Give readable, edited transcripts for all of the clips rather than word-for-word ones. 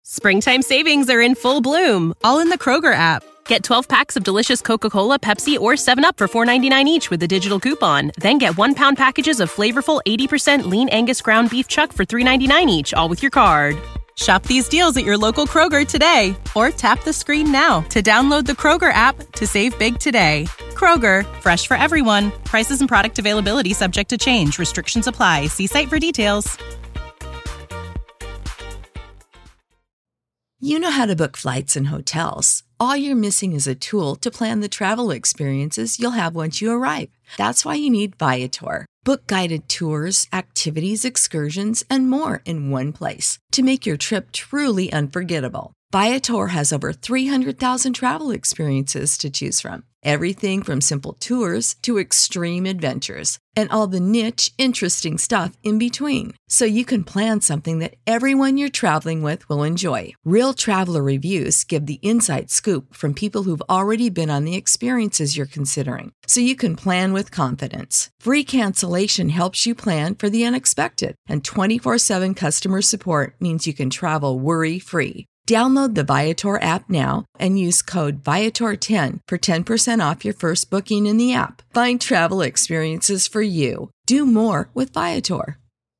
Springtime savings are in full bloom, all in the Kroger app. Get 12 packs of delicious Coca-Cola, Pepsi, or 7-Up for $4.99 each with a digital coupon. Then get 1-pound packages of flavorful 80% lean Angus ground beef chuck for $3.99 each, all with your card. Shop these deals at your local Kroger today, or tap the screen now to download the Kroger app to save big today. Kroger, fresh for everyone. Prices and product availability subject to change. Restrictions apply. See site for details. You know how to book flights and hotels. All you're missing is a tool to plan the travel experiences you'll have once you arrive. That's why you need Viator. Book guided tours, activities, excursions, and more in one place to make your trip truly unforgettable. Viator has over 300,000 travel experiences to choose from. Everything from simple tours to extreme adventures and all the niche, interesting stuff in between. So you can plan something that everyone you're traveling with will enjoy. Real traveler reviews give the inside scoop from people who've already been on the experiences you're considering. So you can plan with confidence. Free cancellation helps you plan for the unexpected. And 24/7 customer support means you can travel worry-free. Download the Viator app now and use code Viator10 for 10% off your first booking in the app. Find travel experiences for you. Do more with Viator.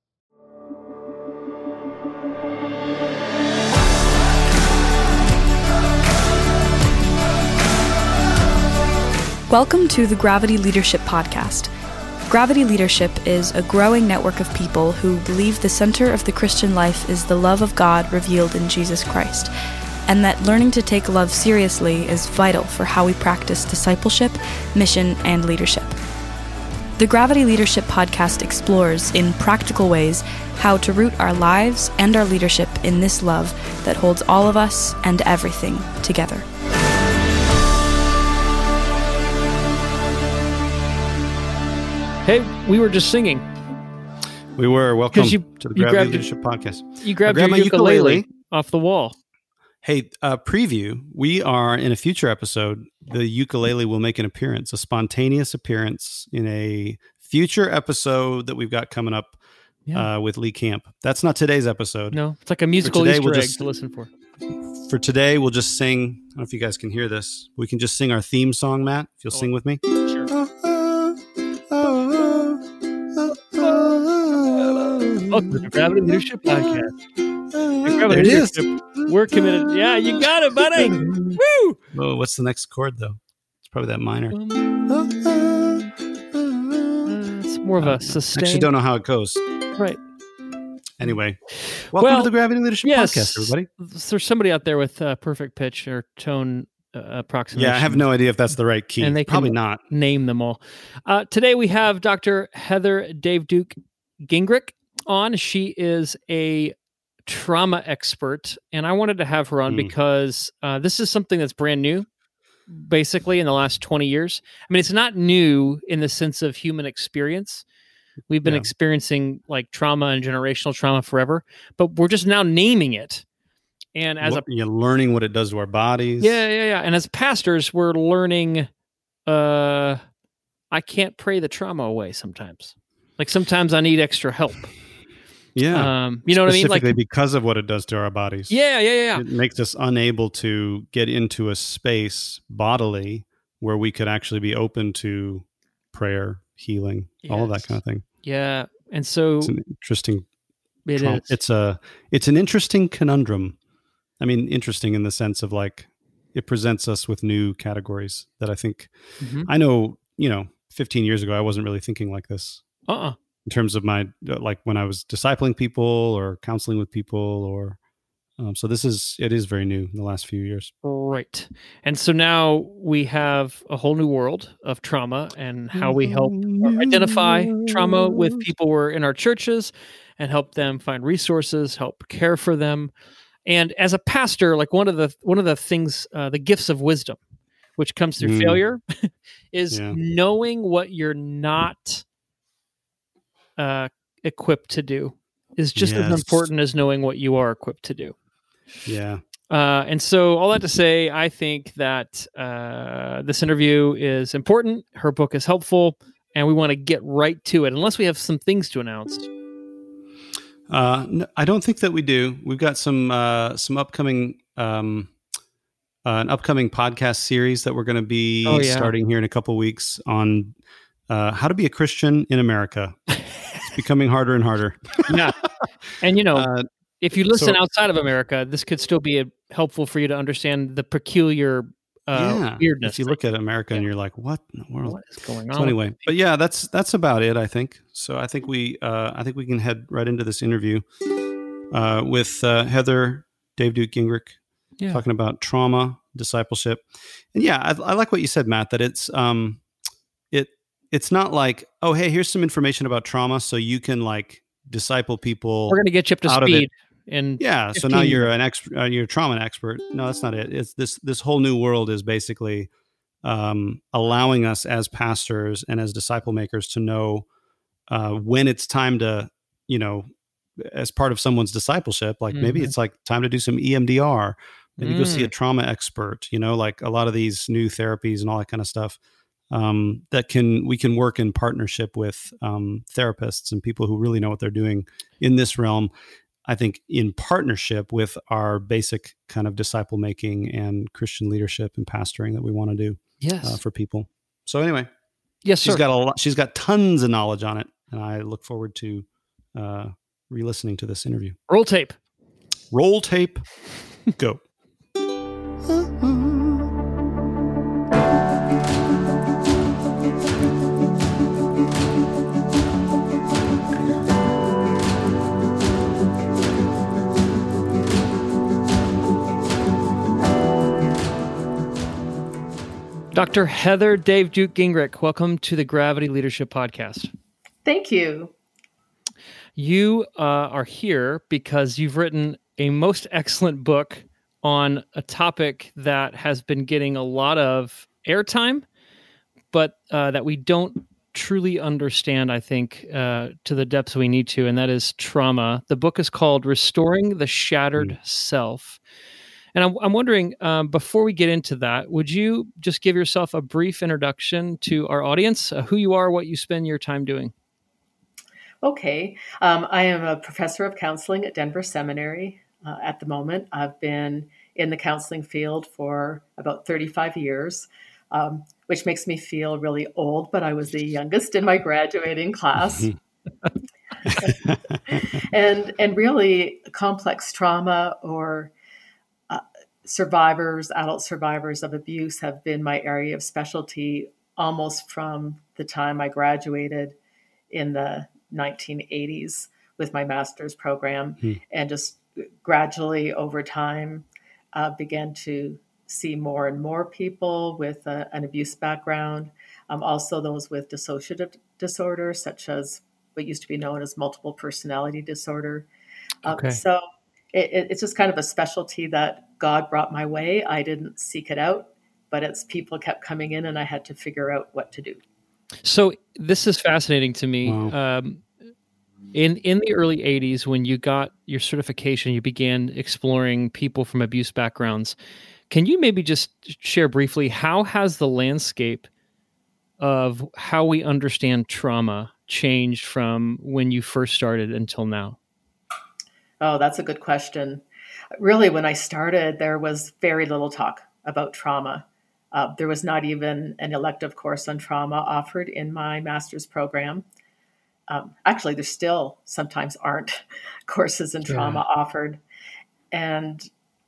Welcome to the Gravity Leadership Podcast. Gravity Leadership is a growing network of people who believe the center of the Christian life is the love of God revealed in Jesus Christ, and that learning to take love seriously is vital for how we practice discipleship, mission, and leadership. The Gravity Leadership Podcast explores, in practical ways, how to root our lives and our leadership in this love that holds all of us and everything together. Hey, we were just singing. We were. Welcome to the Gravity Leadership Podcast. You grabbed your ukulele off the wall. Hey, preview. We are in a future episode. The ukulele will make an appearance, a spontaneous appearance in a future episode that we've got coming up with Lee Camp. That's not today's episode. No, it's like a musical Easter egg to listen for. For today, we'll just sing. I don't know if you guys can hear this. We can just sing our theme song, Matt, if you'll sing with me. Sure. Welcome to the Gravity Leadership Podcast. There it is. We're committed. Yeah, you got it, buddy. Woo! Oh, what's the next chord, though? It's probably that minor. It's more of a sustained. Actually, don't know how it goes. Right. Anyway, welcome to the Gravity Leadership Podcast, everybody. There's somebody out there with perfect pitch or tone approximation. Yeah, I have no idea if that's the right key. And they probably not. Name them all. Today we have Dr. Heather Dave Duke Gingrich on. She is a trauma expert, and I wanted to have her on because this is something that's brand new, basically, in the last 20 years. I mean, it's not new in the sense of human experience. We've been experiencing like trauma and generational trauma forever, but we're just now naming it. And as you're learning what it does to our bodies. Yeah. And as pastors, we're learning, I can't pray the trauma away sometimes. Like sometimes I need extra help. Yeah. You know what I mean? Specifically because of what it does to our bodies. Yeah. It makes us unable to get into a space bodily where we could actually be open to prayer, healing, all of that kind of thing. Yeah. And so it's an interesting is. It's an interesting conundrum. I mean, interesting in the sense of like it presents us with new categories that I think I know, 15 years ago, I wasn't really thinking like this. In terms of my, like when I was discipling people or counseling with people or, so it is very new in the last few years. Right. And so now we have a whole new world of trauma and how we help identify trauma with people who are in our churches and help them find resources, help care for them. And as a pastor, like one of the things, the gifts of wisdom, which comes through failure, is knowing what you're not equipped to do is just as important as knowing what you are equipped to do. Yeah. And so all that to say, I think that this interview is important. Her book is helpful, and we want to get right to it, unless we have some things to announce. No, I don't think that we do. We've got some upcoming an upcoming podcast series that we're going to be starting here in a couple weeks on how to be a Christian in America. It's becoming harder and harder. Yeah, and if you listen outside of America, this could still be helpful for you to understand the peculiar weirdness. If you look at America and you're like, what in the world? What is going on? So anyway, but yeah, that's about it, I think. So I think we can head right into this interview with Heather Dave Duke Gingrich, talking about trauma, discipleship. And yeah, I like what you said, Matt, that it's not like, oh, hey, here's some information about trauma so you can like disciple people. We're going to get you up to speed. And so now you're an expert, you're a trauma expert. No, that's not it. It's this whole new world is basically allowing us as pastors and as disciple makers to know when it's time to, as part of someone's discipleship, like maybe it's like time to do some EMDR, maybe go see a trauma expert, like a lot of these new therapies and all that kind of stuff. We can work in partnership with therapists and people who really know what they're doing in this realm. I think in partnership with our basic kind of disciple making and Christian leadership and pastoring that we want to do for people. So anyway, she's got tons of knowledge on it, and I look forward to re-listening to this interview. Roll tape, go. Dr. Heather Dave Duke Gingrich, welcome to the Gravity Leadership Podcast. Thank you. You are here because you've written a most excellent book on a topic that has been getting a lot of airtime, but that we don't truly understand, I think, to the depths we need to, and that is trauma. The book is called Restoring the Shattered Self. And I'm wondering, before we get into that, would you just give yourself a brief introduction to our audience, who you are, what you spend your time doing? Okay. I am a professor of counseling at Denver Seminary at the moment. I've been in the counseling field for about 35 years, which makes me feel really old, but I was the youngest in my graduating class. and really complex trauma or adult survivors of abuse have been my area of specialty almost from the time I graduated in the 1980s with my master's program, and just gradually over time began to see more and more people with an abuse background, also those with dissociative disorder, such as what used to be known as multiple personality disorder. So it's just kind of a specialty that God brought my way. I didn't seek it out, but people kept coming in and I had to figure out what to do. So this is fascinating to me. Wow. In the early 80s, when you got your certification, you began exploring people from abuse backgrounds. Can you maybe just share briefly, how has the landscape of how we understand trauma changed from when you first started until now? Oh, that's a good question. Really, when I started, there was very little talk about trauma. There was not even an elective course on trauma offered in my master's program. Actually, there still sometimes aren't courses in trauma offered. And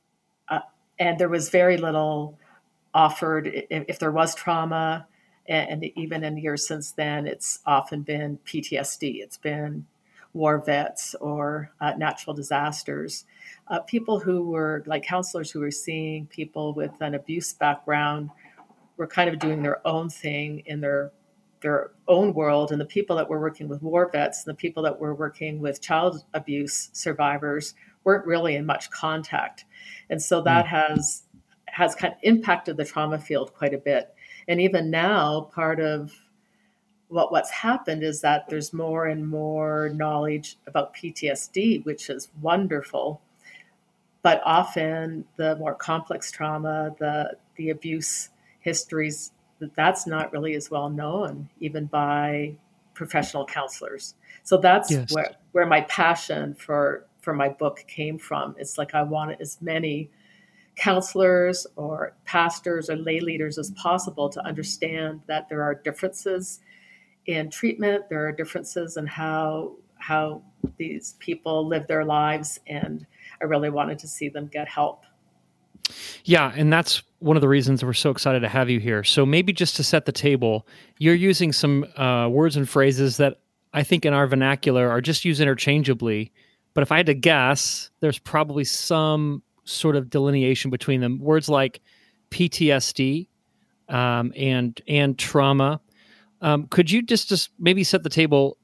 there was very little offered. If there was trauma, and even in years since then, it's often been PTSD. It's been war vets or natural disasters. People who were like counselors who were seeing people with an abuse background were kind of doing their own thing in their own world. And the people that were working with war vets, and the people that were working with child abuse survivors weren't really in much contact. And so that has kind of impacted the trauma field quite a bit. And even now, part of what's happened is that there's more and more knowledge about PTSD, which is wonderful. But often the more complex trauma, the abuse histories, that's not really as well known, even by professional counselors. So that's Yes. where my passion for my book came from. It's like I wanted as many counselors or pastors or lay leaders as possible to understand that there are differences in treatment, there are differences in how these people live their lives, and I really wanted to see them get help. Yeah, and that's one of the reasons we're so excited to have you here. So maybe just to set the table, you're using some words and phrases that I think in our vernacular are just used interchangeably. But if I had to guess, there's probably some sort of delineation between them. Words like PTSD and trauma. Could you just maybe set the table?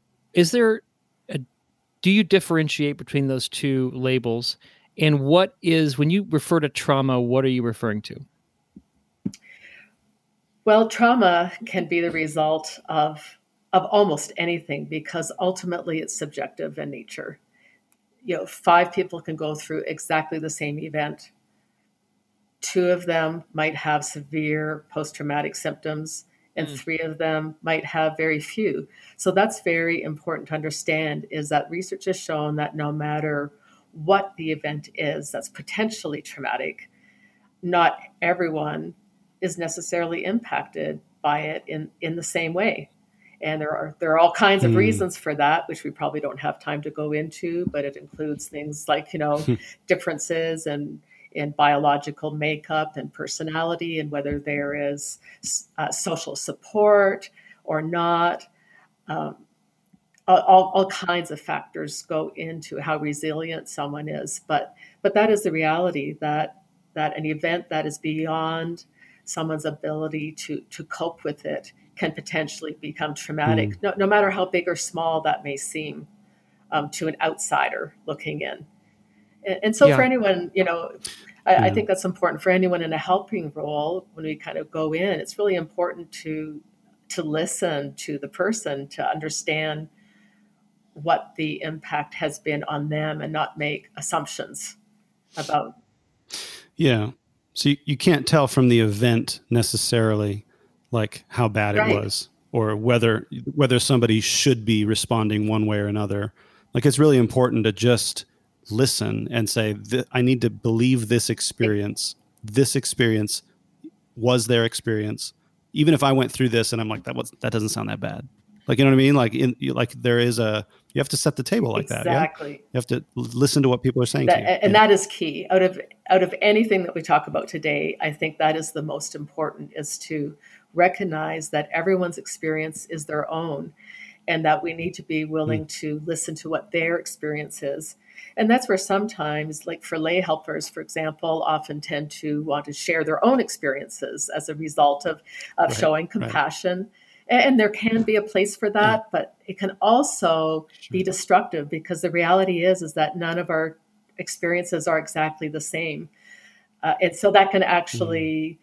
Do you differentiate between those two labels? And when you refer to trauma, what are you referring to? Well, trauma can be the result of almost anything, because ultimately it's subjective in nature. 5 people can go through exactly the same event. 2 of them might have severe post-traumatic symptoms, and 3 of them might have very few. So that's very important to understand, is that research has shown that no matter what the event is that's potentially traumatic, not everyone is necessarily impacted by it in the same way. And there are all kinds of reasons for that, which we probably don't have time to go into, but it includes things like, differences in biological makeup and personality, and whether there is social support or not. All kinds of factors go into how resilient someone is. But that is the reality, that an event that is beyond someone's ability to cope with it can potentially become traumatic, no matter how big or small that may seem to an outsider looking in. And so for anyone, I think that's important for anyone in a helping role. When we kind of go in, it's really important to listen to the person, to understand what the impact has been on them and not make assumptions about. Yeah. So you can't tell from the event necessarily like how bad it was, or whether somebody should be responding one way or another. Like, it's really important to just listen and say, I need to believe this experience. This experience was their experience. Even if I went through this and I'm like, that doesn't sound that bad. Like, you know what I mean? Like you have to set the table like that. Exactly. Yeah? You have to listen to what people are saying to you. And that is key. Out of anything that we talk about today, I think that is the most important, is to recognize that everyone's experience is their own, and that we need to be willing to listen to what their experience is. And that's where sometimes, like for lay helpers, for example, often tend to want to share their own experiences as a result of showing compassion. And there can be a place for that, but it can also be destructive, because the reality is that none of our experiences are exactly the same. And so that can actually,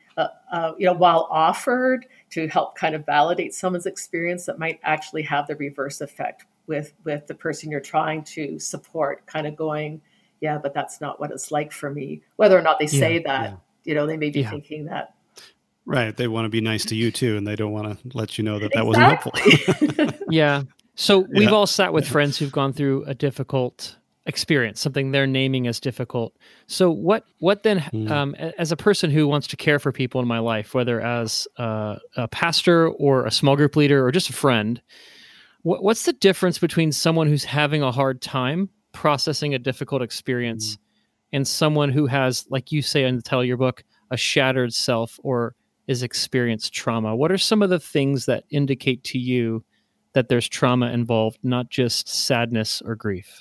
while offered to help kind of validate someone's experience, that might actually have the reverse effect with the person you're trying to support, kind of going, yeah, but that's not what it's like for me. Whether or not they say that, they may be thinking that. Right. They want to be nice to you too, and they don't want to let you know that wasn't helpful. Yeah. So we've all sat with friends who've gone through a difficult experience, something they're naming as difficult. So what then, as a person who wants to care for people in my life, whether as a pastor or a small group leader or just a friend, what's the difference between someone who's having a hard time processing a difficult experience and someone who has, like you say in the title of your book, a shattered self or is experienced trauma? What are some of the things that indicate to you that there's trauma involved, not just sadness or grief?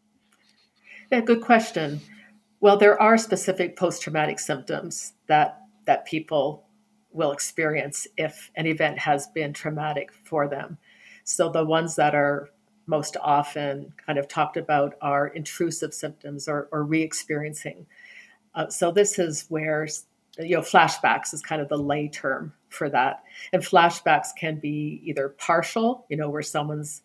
Yeah, good question. Well, there are specific post-traumatic symptoms that people will experience if an event has been traumatic for them. So the ones that are most often kind of talked about are intrusive symptoms or re-experiencing. So this is where flashbacks is kind of the lay term for that. And flashbacks can be either partial, where someone's,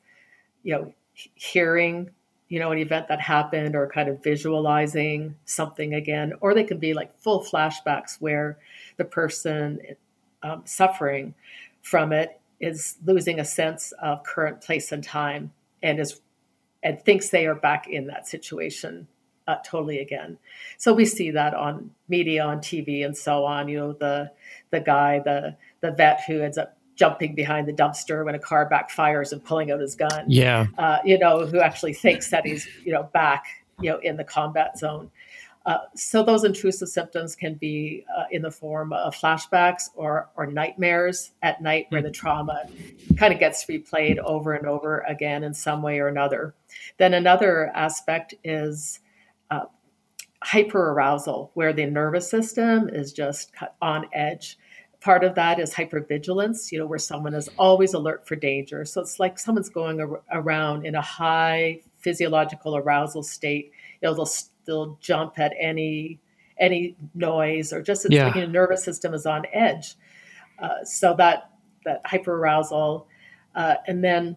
hearing, an event that happened or kind of visualizing something again, or they can be like full flashbacks where the person suffering from it is losing a sense of current place and time, and thinks they are back in that situation totally again. So we see that on media, on TV, and so on. The guy, the vet who ends up jumping behind the dumpster when a car backfires and pulling out his gun. Yeah. Who actually thinks that he's back in the combat zone. So those intrusive symptoms can be in the form of flashbacks or nightmares at night, where the trauma kind of gets replayed over and over again in some way or another. Then another aspect is hyperarousal, where the nervous system is just on edge. Part of that is hypervigilance, where someone is always alert for danger. So it's like someone's going around in a high physiological arousal state. They'll jump at any noise, or just the nervous system is on edge. So that hyperarousal, and then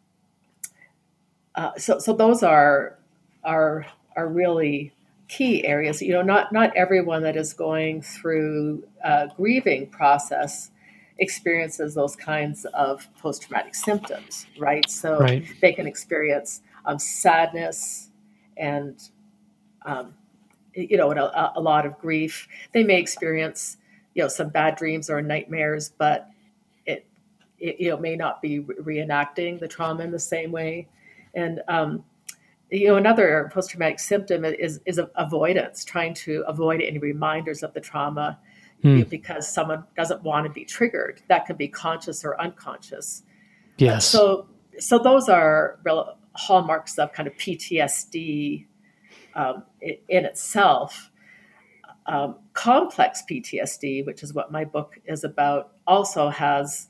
so those are really key areas. Not everyone that is going through a grieving process experiences those kinds of post-traumatic symptoms, right? So they can experience sadness and a lot of grief. They may experience some bad dreams or nightmares, but it may not be reenacting the trauma in the same way. And another post-traumatic symptom is avoidance, trying to avoid any reminders of the trauma because someone doesn't want to be triggered. That can be conscious or unconscious. Yes. So those are real hallmarks of kind of PTSD in itself. Complex PTSD, which is what my book is about, also has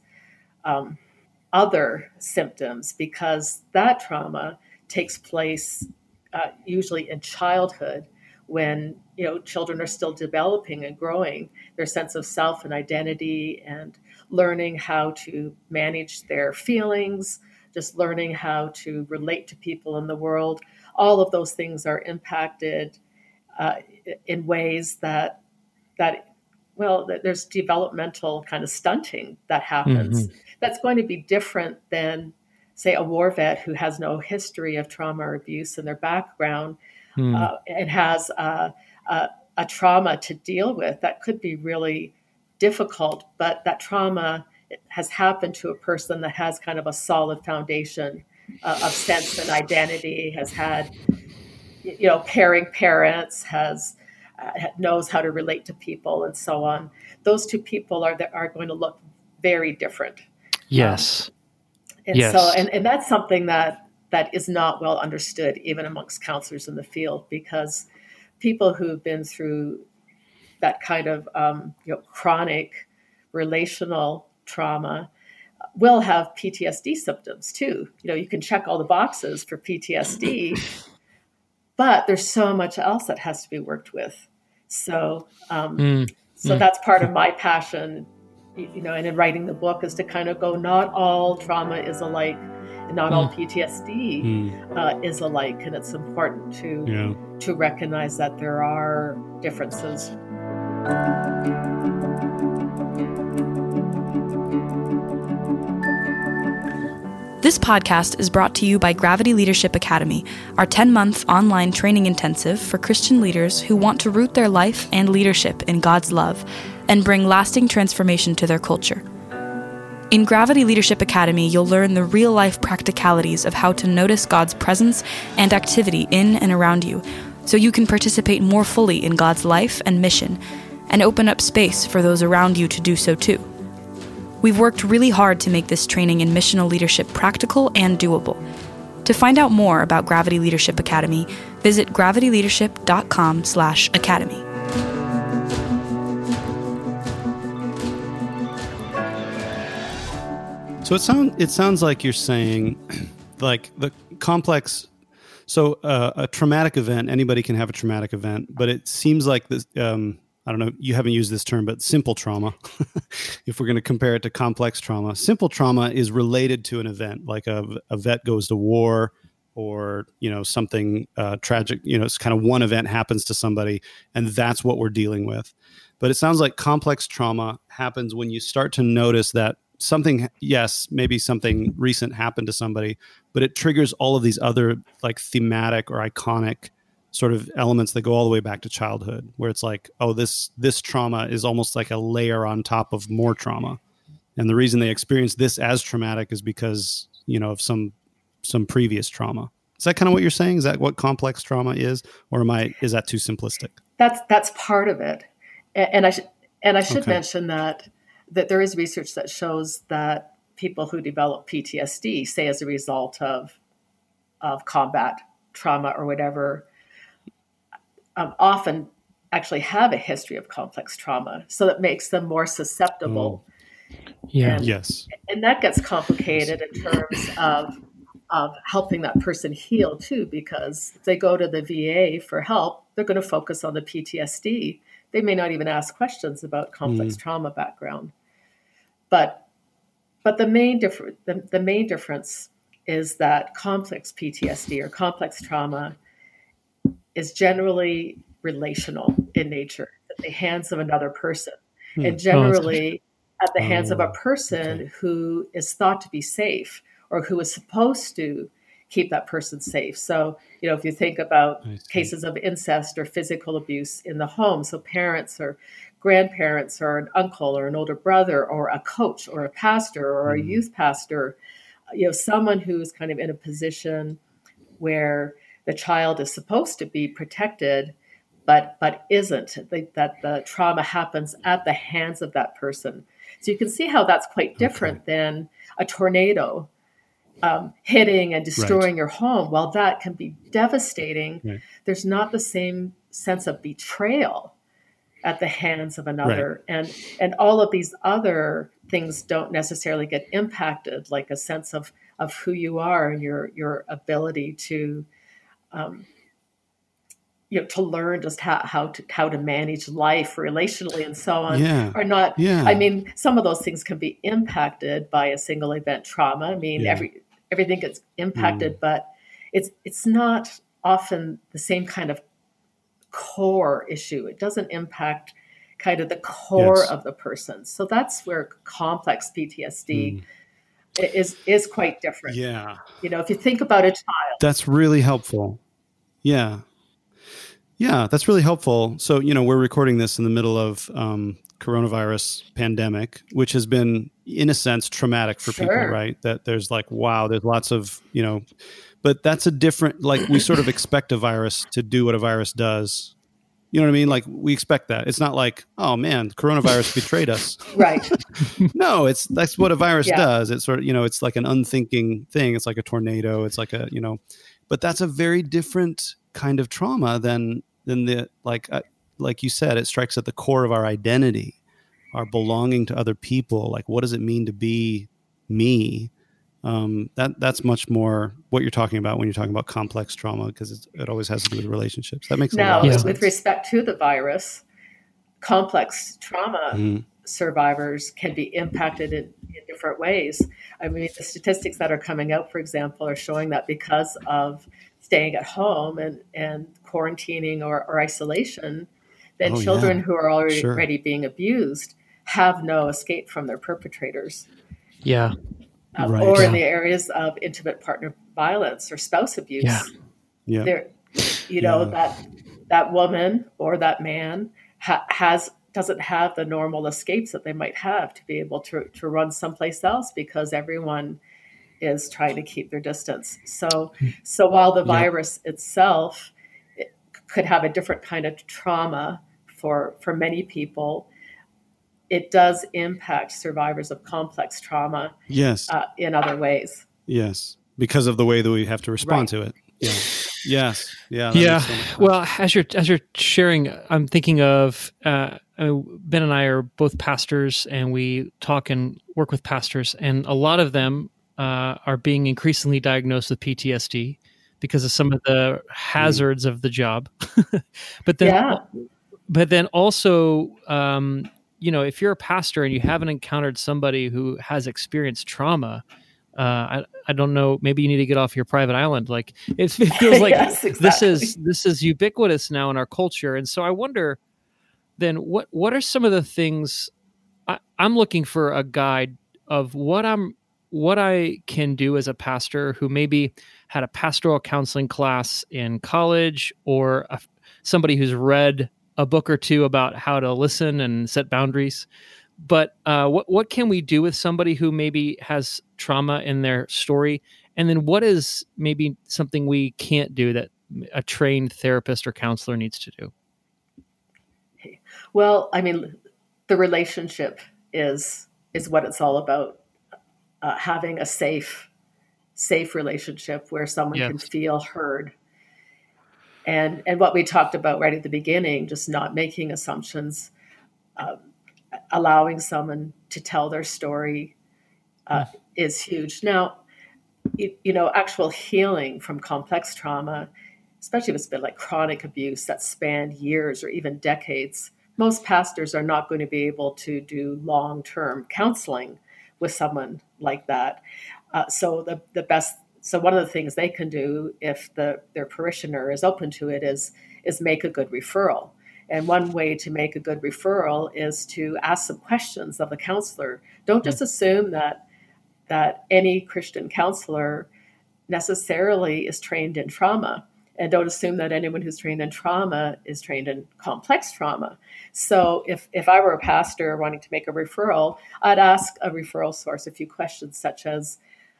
other symptoms, because that trauma takes place usually in childhood, when children are still developing and growing their sense of self and identity, and learning how to manage their feelings, just learning how to relate to people in the world. All of those things are impacted in ways that there's developmental kind of stunting that happens. Mm-hmm. That's going to be different than, say, a war vet who has no history of trauma or abuse in their background and has a trauma to deal with. That could be really difficult, but that trauma has happened to a person that has kind of a solid foundation of sense and identity, has had, caring parents, knows how to relate to people, and so on. Those two people are going to look very different. Yes. So that's something that is not well understood even amongst counselors in the field, because people who've been through that kind of chronic relational trauma will have PTSD symptoms too. You can check all the boxes for PTSD, but there's so much else that has to be worked with. So that's part of my passion, and in writing the book, is to kind of go, not all trauma is alike, and not all PTSD is alike, and it's important to recognize that there are differences. This podcast is brought to you by Gravity Leadership Academy, our 10-month online training intensive for Christian leaders who want to root their life and leadership in God's love and bring lasting transformation to their culture. In Gravity Leadership Academy, you'll learn the real-life practicalities of how to notice God's presence and activity in and around you, so you can participate more fully in God's life and mission, and open up space for those around you to do so too. We've worked really hard to make this training in missional leadership practical and doable. To find out more about Gravity Leadership Academy, visit gravityleadership.com/academy. So it sounds like you're saying, like, the complex. So a traumatic event, anybody can have a traumatic event, but it seems like this. I don't know, you haven't used this term, but simple trauma, if we're going to compare it to complex trauma, simple trauma is related to an event, like a vet goes to war, or, something tragic, it's kind of one event happens to somebody, and that's what we're dealing with. But it sounds like complex trauma happens when you start to notice that something, yes, maybe something recent happened to somebody, but it triggers all of these other like thematic or iconic sort of elements that go all the way back to childhood, where it's like, oh, this trauma is almost like a layer on top of more trauma. And the reason they experience this as traumatic is because, of some previous trauma. Is that kind of what you're saying? Is that what complex trauma is? Or is that too simplistic? That's part of it. And I should mention that there is research that shows that people who develop PTSD, say as a result of combat trauma or whatever, often actually have a history of complex trauma. So that makes them more susceptible. Yes. And that gets complicated in terms of helping that person heal too, because if they go to the VA for help, they're going to focus on the PTSD. They may not even ask questions about complex trauma background. But the main difference is that complex PTSD or complex trauma is generally relational in nature, at the hands of another person, and generally at the hands of a person who is thought to be safe or who is supposed to keep that person safe. So, if you think about cases of incest or physical abuse in the home, so parents or grandparents or an uncle or an older brother or a coach or a pastor or a youth pastor, someone who's kind of in a position where the child is supposed to be protected, but isn't, that the trauma happens at the hands of that person. So you can see how that's quite different than a tornado hitting and destroying your home. While that can be devastating, there's not the same sense of betrayal at the hands of another. And all of these other things don't necessarily get impacted, like a sense of who you are and your ability to to learn just how to manage life relationally and so on, are not. I mean, some of those things can be impacted by a single event trauma. I mean, everything gets impacted, but it's not often the same kind of core issue. It doesn't impact kind of the core of the person. So that's where complex PTSD is quite different. Yeah. If you think about a child. That's really helpful. Yeah. Yeah, that's really helpful. So, we're recording this in the middle of coronavirus pandemic, which has been, in a sense, traumatic for people, right? That there's like, wow, there's lots of, but that's a different, like we sort of expect a virus to do what a virus does. You know what I mean? Like we expect that. It's not like, oh man, coronavirus betrayed us. Right. No, that's what a virus does. It's sort of, it's like an unthinking thing. It's like a tornado. It's like but that's a very different kind of trauma than the, like you said, it strikes at the core of our identity, our belonging to other people. Like, what does it mean to be me? That's much more what you're talking about when you're talking about complex trauma, because it always has to do with relationships. That makes a lot of sense. With respect to the virus, complex trauma survivors can be impacted in different ways. I mean, the statistics that are coming out, for example, are showing that because of staying at home and quarantining or isolation, then children who are already being abused have no escape from their perpetrators. Yeah. Or in the areas of intimate partner violence or spouse abuse. There, that woman or that man doesn't have the normal escapes that they might have to be able to run someplace else, because everyone is trying to keep their distance. So while the virus itself could have a different kind of trauma for many people, it does impact survivors of complex trauma in other ways. Yes, because of the way that we have to respond to it. Yeah. Yes. Yeah. Yeah. Well, as you're sharing, I'm thinking of Ben and I are both pastors, and we talk and work with pastors, and a lot of them are being increasingly diagnosed with PTSD because of some of the hazards of the job. But then also, if you're a pastor and you haven't encountered somebody who has experienced trauma, I don't know, maybe you need to get off your private island. Like it feels like this is ubiquitous now in our culture. And so I wonder then what are some of the things I'm looking for a guide of what I can do as a pastor who maybe had a pastoral counseling class in college, or somebody who's read a book or two about how to listen and set boundaries. But what can we do with somebody who maybe has trauma in their story? And then what is maybe something we can't do that a trained therapist or counselor needs to do? Well, I mean, the relationship is what it's all about. Having a safe relationship where someone can feel heard. And what we talked about right at the beginning, just not making assumptions, allowing someone to tell their story is huge. Now, actual healing from complex trauma, especially if it's been like chronic abuse that spanned years or even decades, most pastors are not going to be able to do long-term counseling with someone like that. So one of the things they can do if their parishioner is open to it is make a good referral. And one way to make a good referral is to ask some questions of the counselor. Don't just assume that any Christian counselor necessarily is trained in trauma. And don't assume that anyone who's trained in trauma is trained in complex trauma. So if I were a pastor wanting to make a referral, I'd ask a referral source a few questions such as,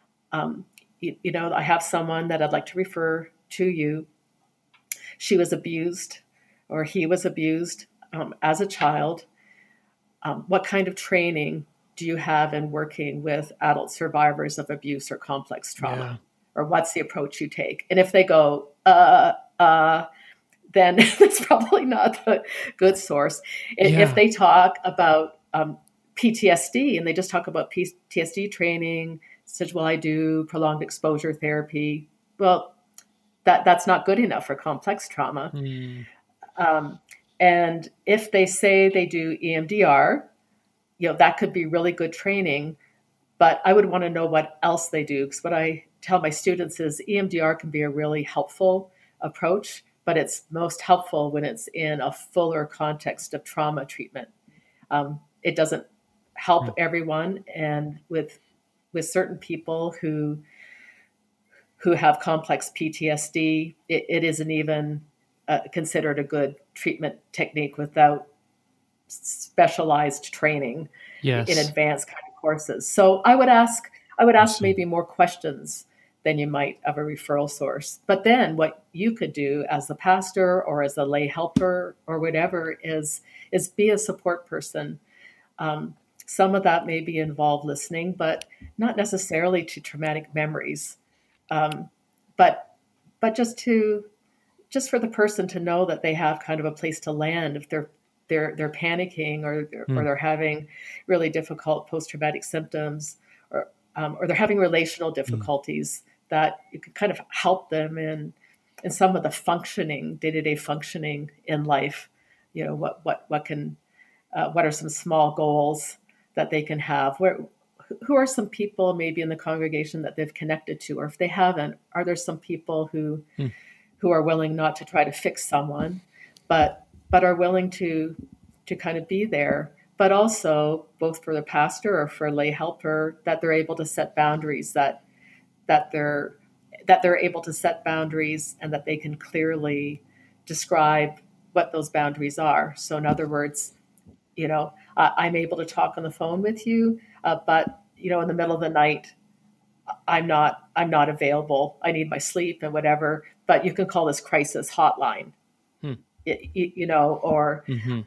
I have someone that I'd like to refer to you. She was abused or he was abused as a child. What kind of training do you have in working with adult survivors of abuse or complex trauma? Yeah. Or what's the approach you take? And if they go, then that's probably not the good source. If they talk about PTSD and they just talk about PTSD training, such, well, I do prolonged exposure therapy. Well, that's not good enough for complex trauma. And if they say they do EMDR, that could be really good training, but I would want to know what else they do. Because what I tell my students is EMDR can be a really helpful approach, but it's most helpful when it's in a fuller context of trauma treatment. It doesn't help everyone. And with certain people who have complex PTSD, it isn't even considered a good treatment technique without specialized training in advanced kind of courses. So I would ask maybe more questions than you might of a referral source. But then what you could do as a pastor or as a lay helper or whatever is be a support person. Some of that may be involved listening, but not necessarily to traumatic memories. But just for the person to know that they have kind of a place to land if they're panicking or they're having really difficult post-traumatic symptoms or they're having relational difficulties, that you could kind of help them in some of the day-to-day functioning in life. What are some small goals that they can have? Who are some people maybe in the congregation that they've connected to, or if they haven't, are there some people who are willing not to try to fix someone, but are willing to kind of be there, but also both for the pastor or for a lay helper, that they're able to set boundaries, that they're able to set boundaries and that they can clearly describe what those boundaries are. So in other words, I'm able to talk on the phone with you, but in the middle of the night, I'm not available. I need my sleep and whatever, but you can call this crisis hotline, or,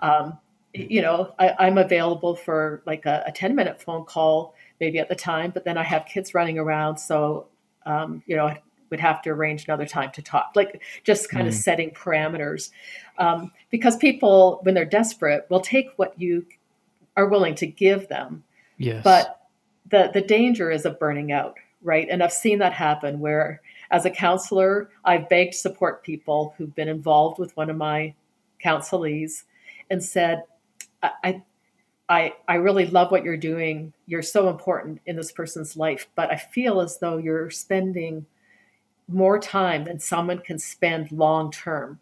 I'm available for like a 10-minute phone call, maybe at the time, but then I have kids running around. So, I would have to arrange another time to talk, like just kind of setting parameters, because people, when they're desperate, will take what you are willing to give them. Yes. But the danger is of burning out, right? And I've seen that happen where, as a counselor, I've begged support people who've been involved with one of my counselees and said, I really love what you're doing. You're so important in this person's life, but I feel as though you're spending more time than someone can spend long term.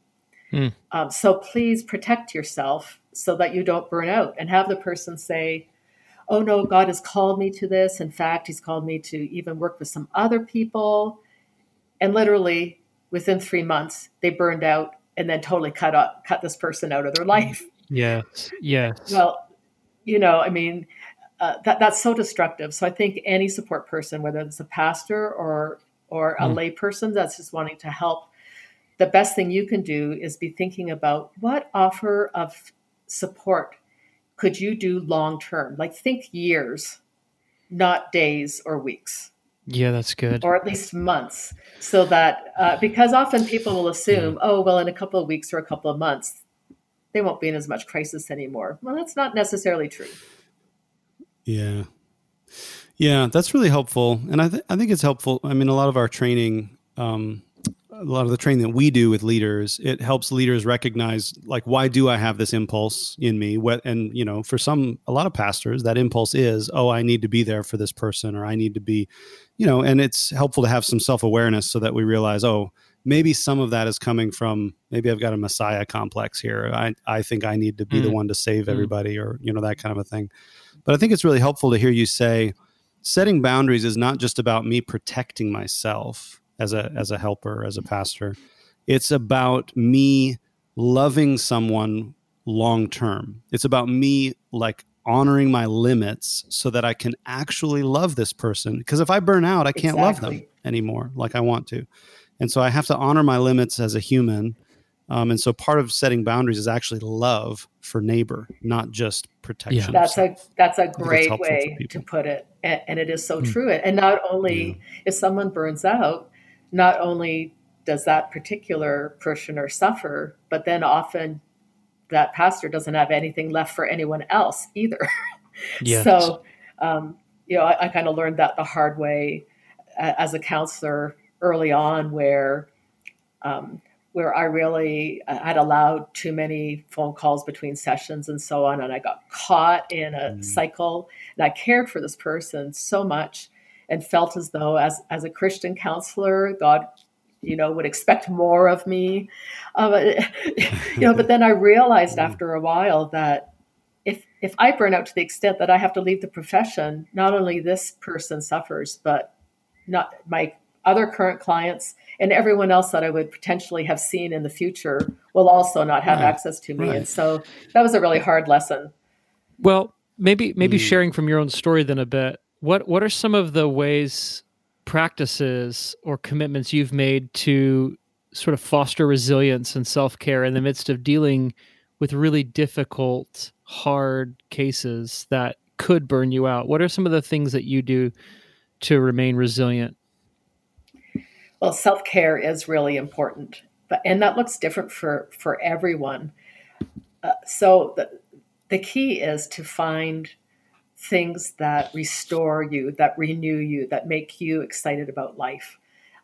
So please protect yourself so that you don't burn out, and have the person say, oh no, God has called me to this. In fact, he's called me to even work with some other people. And literally within 3 months, they burned out and then totally cut this person out of their life. Yes. Well, I mean, that's so destructive. So I think any support person, whether it's a pastor or a lay person that's just wanting to help, the best thing you can do is be thinking about what offer of support could you do long term? Like think years, not days or weeks. Yeah, that's good. Or at least months. So that, because often people will assume, oh, well, in a couple of weeks or a couple of months, they won't be in as much crisis anymore. Well, that's not necessarily true. Yeah. Yeah, that's really helpful. And I think it's helpful. I mean, a lot of our training, a lot of the training that we do with leaders, it helps leaders recognize, like, why do I have this impulse in me? And, for a lot of pastors, that impulse is, oh, I need to be there for this person, or I need to be, and it's helpful to have some self-awareness so that we realize, oh, maybe some of that is coming from, maybe I've got a Messiah complex here. I think I need to be the one to save everybody, or, that kind of a thing. But I think it's really helpful to hear you say, setting boundaries is not just about me protecting myself as a helper, as a pastor. It's about me loving someone long term. It's about me like honoring my limits so that I can actually love this person. Because if I burn out, I can't love them anymore like I want to. And so I have to honor my limits as a human. And so part of setting boundaries is actually love for neighbor, not just protection. Yeah. That's a great way to put it. And it is so true. And not only if someone burns out, not only does that particular parishioner suffer, but then often that pastor doesn't have anything left for anyone else either. Yes. So, I kind of learned that the hard way as a counselor early on, where I really had allowed too many phone calls between sessions and so on. And I got caught in a cycle, and I cared for this person so much and felt as though as a Christian counselor, God, would expect more of me. But then I realized after a while that if I burn out to the extent that I have to leave the profession, not only this person suffers, but not my other current clients and everyone else that I would potentially have seen in the future will also not have access to me. Right. And so that was a really hard lesson. Well, maybe sharing from your own story then a bit, what are some of the ways, practices, or commitments you've made to sort of foster resilience and self-care in the midst of dealing with really difficult, hard cases that could burn you out? What are some of the things that you do to remain resilient? Well, self-care is really important, and that looks different for everyone. So the key is to find things that restore you, that renew you, that make you excited about life.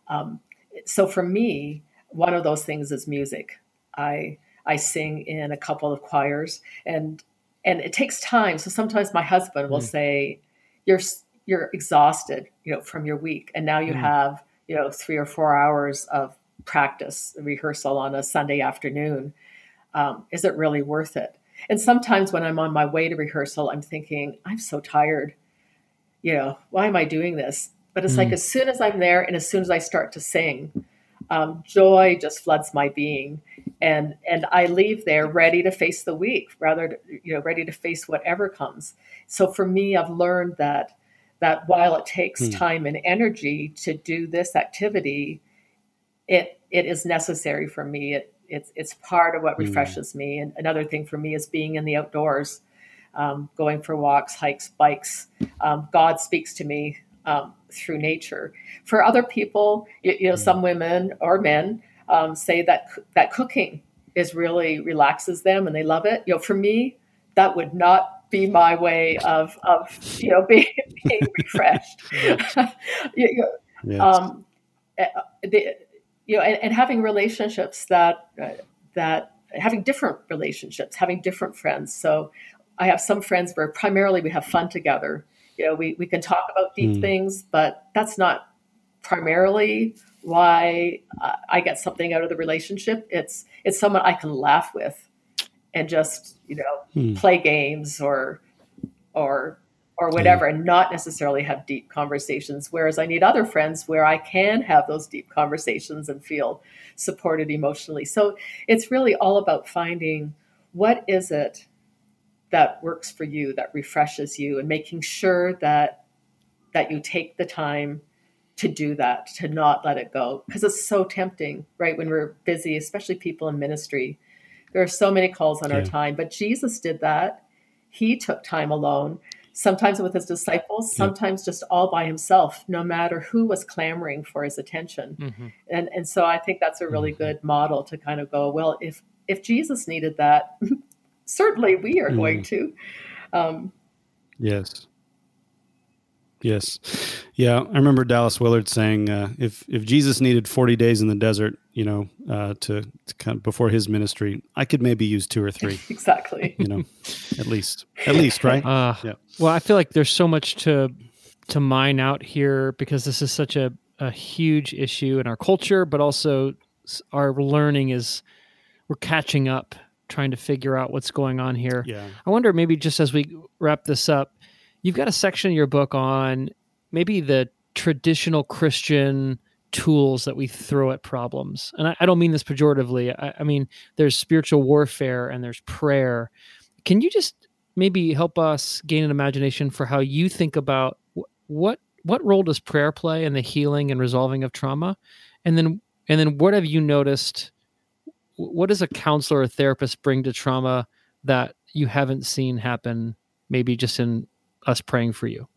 So for me, one of those things is music. I sing in a couple of choirs, and it takes time. So sometimes my husband will say, "You're exhausted, from your week, and now you have 3 or 4 hours of practice, rehearsal on a Sunday afternoon. Is it really worth it?" And sometimes when I'm on my way to rehearsal, I'm thinking, I'm so tired. Why am I doing this? But it's like, as soon as I'm there and as soon as I start to sing, joy just floods my being. And I leave there ready to face the week, ready to face whatever comes. So for me, I've learned that while it takes time and energy to do this activity, it is necessary for me. It's part of what refreshes me. And another thing for me is being in the outdoors, going for walks, hikes, bikes. God speaks to me through nature. For other people, some women or men say that cooking really relaxes them and they love it. For me, that would not be my way of being refreshed. And having relationships that having different relationships, having different friends. So I have some friends where primarily we have fun together. We can talk about deep things, but that's not primarily why I get something out of the relationship. It's someone I can laugh with and just, play games or or whatever, and not necessarily have deep conversations. Whereas I need other friends where I can have those deep conversations and feel supported emotionally. So it's really all about finding what is it that works for you, that refreshes you, and making sure that you take the time to do that, to not let it go. Because it's so tempting, right? When we're busy, especially people in ministry, there are so many calls on our time. But Jesus did that. He took time alone, sometimes with his disciples, sometimes just all by himself, no matter who was clamoring for his attention. And so I think that's a really good model to kind of go, well, if Jesus needed that, certainly we are going to. Yes. Yeah. I remember Dallas Willard saying, if Jesus needed 40 days in the desert, to kind of before his ministry, I could maybe use 2 or 3. Exactly. At least, right? Yeah. Well, I feel like there's so much to mine out here, because this is such a huge issue in our culture, but also our learning we're catching up, trying to figure out what's going on here. Yeah. I wonder, maybe just as we wrap this up, you've got a section in your book on maybe the traditional Christian tools that we throw at problems. And I don't mean this pejoratively. I mean, there's spiritual warfare and there's prayer. Can you just maybe help us gain an imagination for how you think about what role does prayer play in the healing and resolving of trauma? And then what have you noticed? What does a counselor or therapist bring to trauma that you haven't seen happen, maybe just in us praying for you?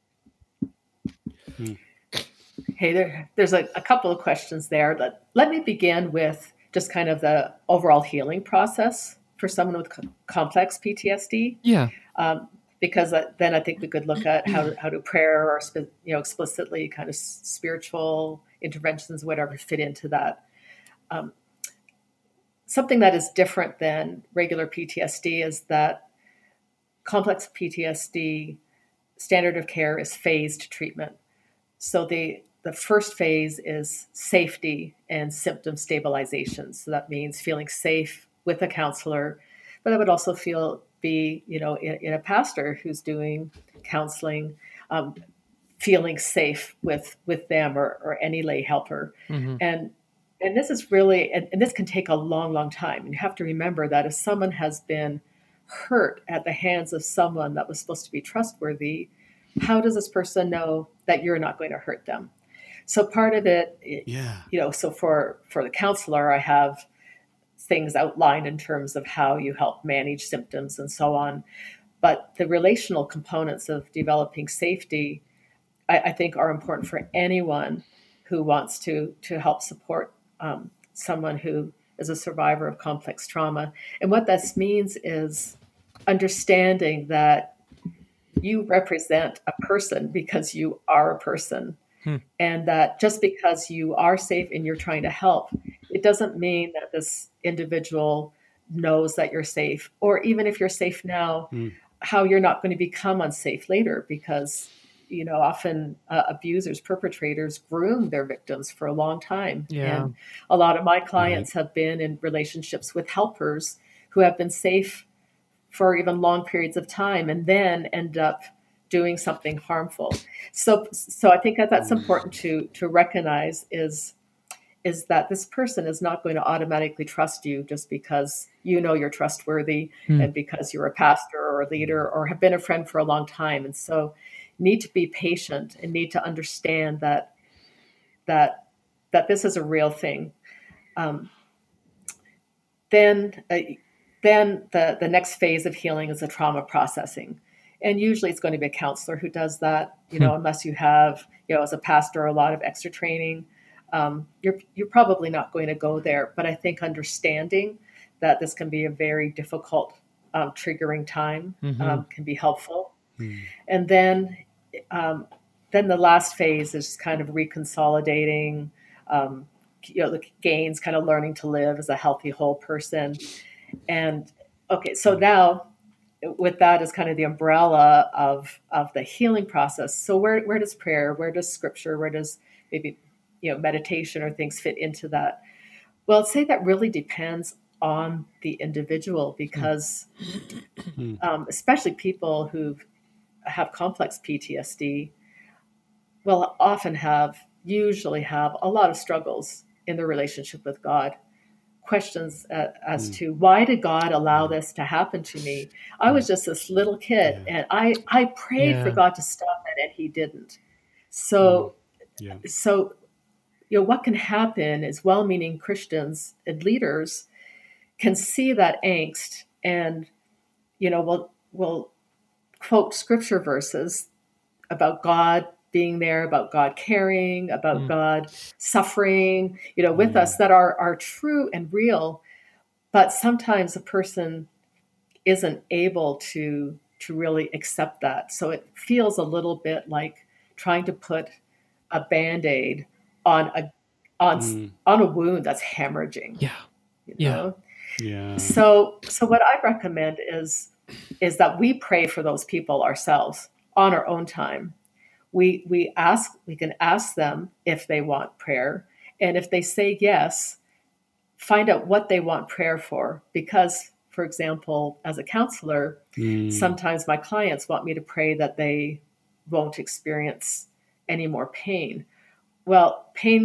Hey, there's a couple of questions there. Let me begin with just kind of the overall healing process for someone with complex PTSD. Yeah. Because then I think we could look at how do prayer or explicitly kind of spiritual interventions, whatever, fit into that. Something that is different than regular PTSD is that complex PTSD standard of care is phased treatment. So the first phase is safety and symptom stabilization. So that means feeling safe with a counselor, but I would also be in a pastor who's doing counseling, feeling safe with them or any lay helper. And this is really, and this can take a long, long time. And you have to remember that if someone has been hurt at the hands of someone that was supposed to be trustworthy, how does this person know that you're not going to hurt them? So part of it, so for the counselor, I have things outlined in terms of how you help manage symptoms and so on. But the relational components of developing safety, I think, are important for anyone who wants to help support someone who is a survivor of complex trauma. And what this means is understanding that you represent a person because you are a person. And that just because you are safe and you're trying to help, it doesn't mean that this individual knows that you're safe, or even if you're safe now, how you're not going to become unsafe later, because often abusers, perpetrators groom their victims for a long time. Yeah. And a lot of my clients have been in relationships with helpers who have been safe for even long periods of time and then end up doing something harmful. So I think that's important to recognize is that this person is not going to automatically trust you just because you're trustworthy and because you're a pastor or a leader or have been a friend for a long time. And so need to be patient and need to understand that this is a real thing. Then the next phase of healing is the trauma processing. And usually it's going to be a counselor who does that, unless you have, as a pastor, a lot of extra training. You're probably not going to go there. But I think understanding that this can be a very difficult, triggering time can be helpful. And then the last phase is kind of reconsolidating, the gains, kind of learning to live as a healthy, whole person. And okay, so now with that as kind of the umbrella of the healing process. So where does prayer, where does scripture, where does maybe meditation or things fit into that? Well, I'd say that really depends on the individual, because especially people who've have complex PTSD usually have a lot of struggles in their relationship with God. Questions as to why did God allow this to happen to me? I was just this little kid, and I prayed for God to stop it, and He didn't. So, what can happen is well-meaning Christians and leaders can see that angst, and will quote scripture verses about God being there, about God caring, about God suffering, with us, that are true and real. But sometimes a person isn't able to really accept that. So it feels a little bit like trying to put a Band-Aid on a wound that's hemorrhaging. So what I recommend is that we pray for those people ourselves on our own time. We can ask them if they want prayer, and if they say yes, find out what they want prayer for. Because, for example, as a counselor, sometimes my clients want me to pray that they won't experience any more pain. Well,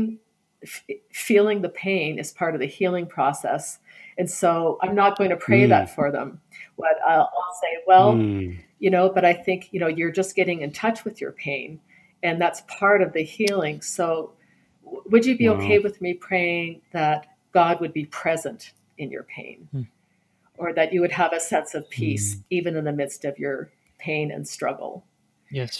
feeling the pain is part of the healing process. And so I'm not going to pray that for them. But I'll say, but I think, you're just getting in touch with your pain, and that's part of the healing. So would you be okay with me praying that God would be present in your pain, or that you would have a sense of peace even in the midst of your pain and struggle? Yes.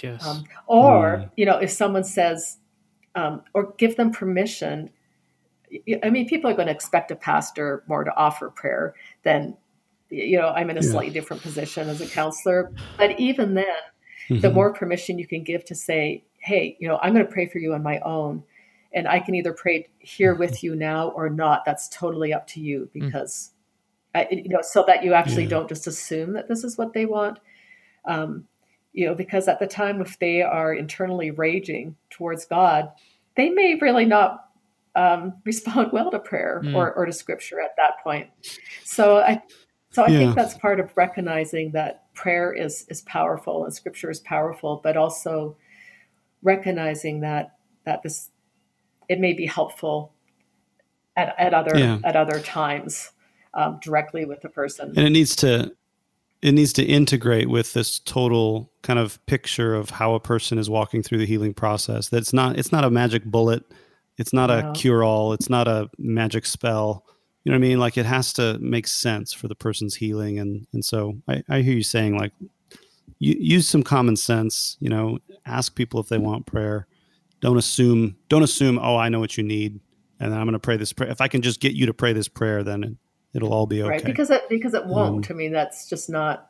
If someone says, or give them permission. I mean, people are going to expect a pastor more to offer prayer than, I'm in a slightly different position as a counselor. But even then, the more permission you can give to say, hey, I'm going to pray for you on my own, and I can either pray here with you now or not. That's totally up to you, because, so that you actually don't just assume that this is what they want. Because at the time, if they are internally raging towards God, they may really not respond well to prayer or to scripture at that point. So I think that's part of recognizing that prayer is powerful and scripture is powerful, but also recognizing that it may be helpful at other times directly with the person. And it needs to integrate with this total kind of picture of how a person is walking through the healing process. It's not a magic bullet. It's not a cure-all. It's not a magic spell. You know what I mean? Like, it has to make sense for the person's healing. And so I hear you saying, like, use some common sense, ask people if they want prayer. Don't assume, oh, I know what you need, and I'm going to pray this prayer. If I can just get you to pray this prayer, then it'll all be okay. Right, because it won't. I mean, that's just not.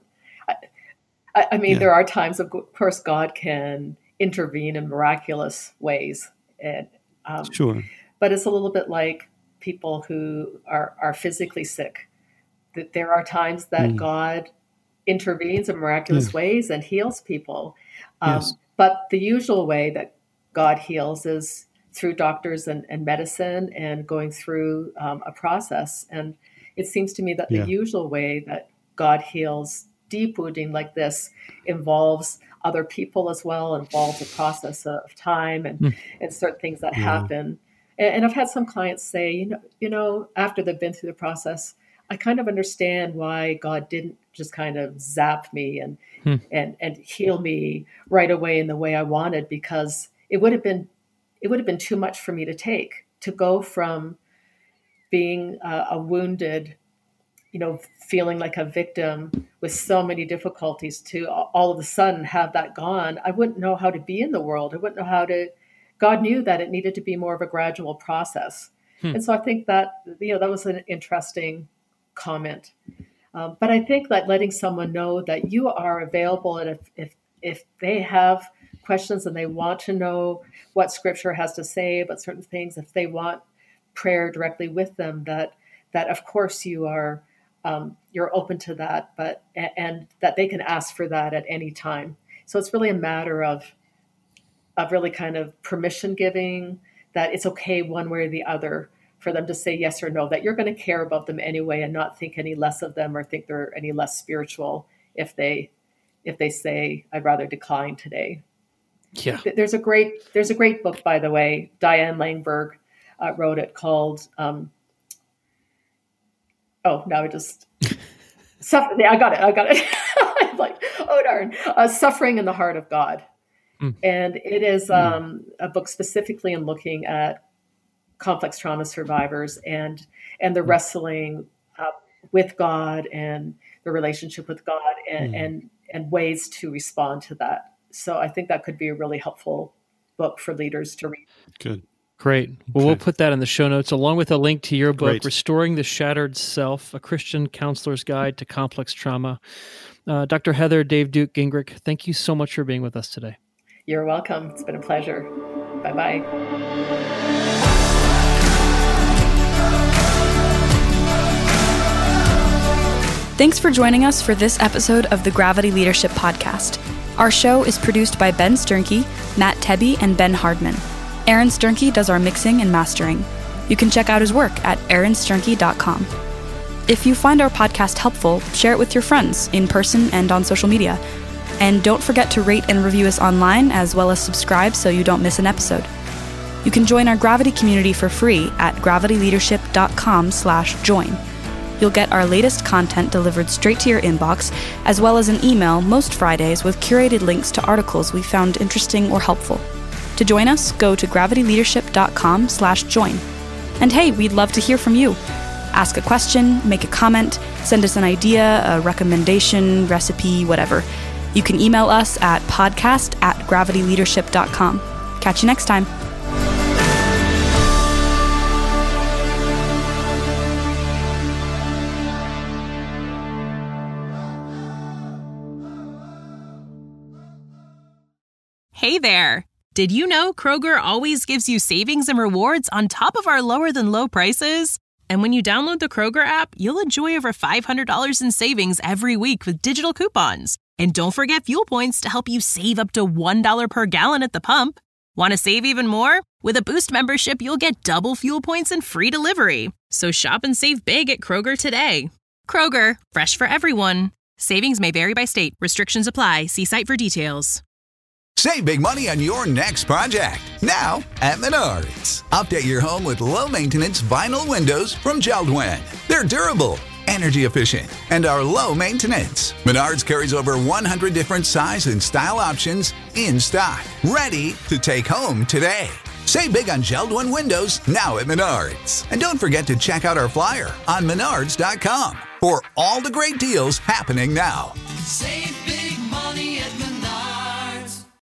I mean, there are times, of course, God can intervene in miraculous ways, and sure. But it's a little bit like people who are physically sick. That there are times that God intervenes in miraculous ways and heals people, but the usual way that God heals is through doctors and medicine and going through a process. And it seems to me that the usual way that God heals deep wounding like this involves other people as well, involves a process of time and certain things that happen. And I've had some clients say, after they've been through the process, I kind of understand why God didn't just kind of zap me and heal me right away in the way I wanted, because it would have been too much for me to take, to go from being a wounded, feeling like a victim with so many difficulties to all of a sudden have that gone. I wouldn't know how to be in the world. I wouldn't know how to. God knew that it needed to be more of a gradual process. And so I think that, that was an interesting comment. But I think that letting someone know that you are available, and if they have questions and they want to know what scripture has to say about certain things, if they want prayer directly with them, that of course you are, you're open to that, and that they can ask for that at any time. So it's really a matter of really kind of permission giving, that it's okay one way or the other for them to say yes or no, that you're going to care about them anyway and not think any less of them or think they're any less spiritual if they if they say, I'd rather decline today. Yeah. There's a great book, by the way. Diane Langberg wrote it called, I got it. I'm like, oh darn, Suffering in the Heart of God. And it is a book specifically in looking at complex trauma survivors and the wrestling with God and the relationship with God and ways to respond to that. So I think that could be a really helpful book for leaders to read. Good. Great. Well, Okay. we'll put that in the show notes along with a link to your book, Great. Restoring the Shattered Self, A Christian Counselor's Guide to Complex Trauma. Dr. Heather Dave Duke Gingrich, thank you so much for being with us today. You're welcome. It's been a pleasure. Bye-bye. Thanks for joining us for this episode of the Gravity Leadership Podcast. Our show is produced by Ben Sternke, Matt Tebbe, and Ben Hardman. Aaron Sternke does our mixing and mastering. You can check out his work at aaronsternke.com. If you find our podcast helpful, share it with your friends in person and on social media. And don't forget to rate and review us online as well as subscribe so you don't miss an episode. You can join our Gravity community for free at gravityleadership.com/join. You'll get our latest content delivered straight to your inbox, as well as an email most Fridays with curated links to articles we found interesting or helpful. To join us, go to gravityleadership.com/join. And hey, we'd love to hear from you. Ask a question, make a comment, send us an idea, a recommendation, recipe, whatever. You can email us at podcast@gravityleadership.com. Catch you next time. Hey there! Did you know Kroger always gives you savings and rewards on top of our lower-than-low prices? And when you download the Kroger app, you'll enjoy over $500 in savings every week with digital coupons. And don't forget fuel points to help you save up to $1 per gallon at the pump. Want to save even more? With a Boost membership, you'll get double fuel points and free delivery. So shop and save big at Kroger today. Kroger, fresh for everyone. Savings may vary by state. Restrictions apply. See site for details. Save big money on your next project, now at Menards. Update your home with low-maintenance vinyl windows from JELD-WEN. They're durable, energy efficient, and are low maintenance. Menards carries over 100 different size and style options in stock, ready to take home today. Save big on JELD-WEN windows now at Menards. And don't forget to check out our flyer on menards.com for all the great deals happening now. Save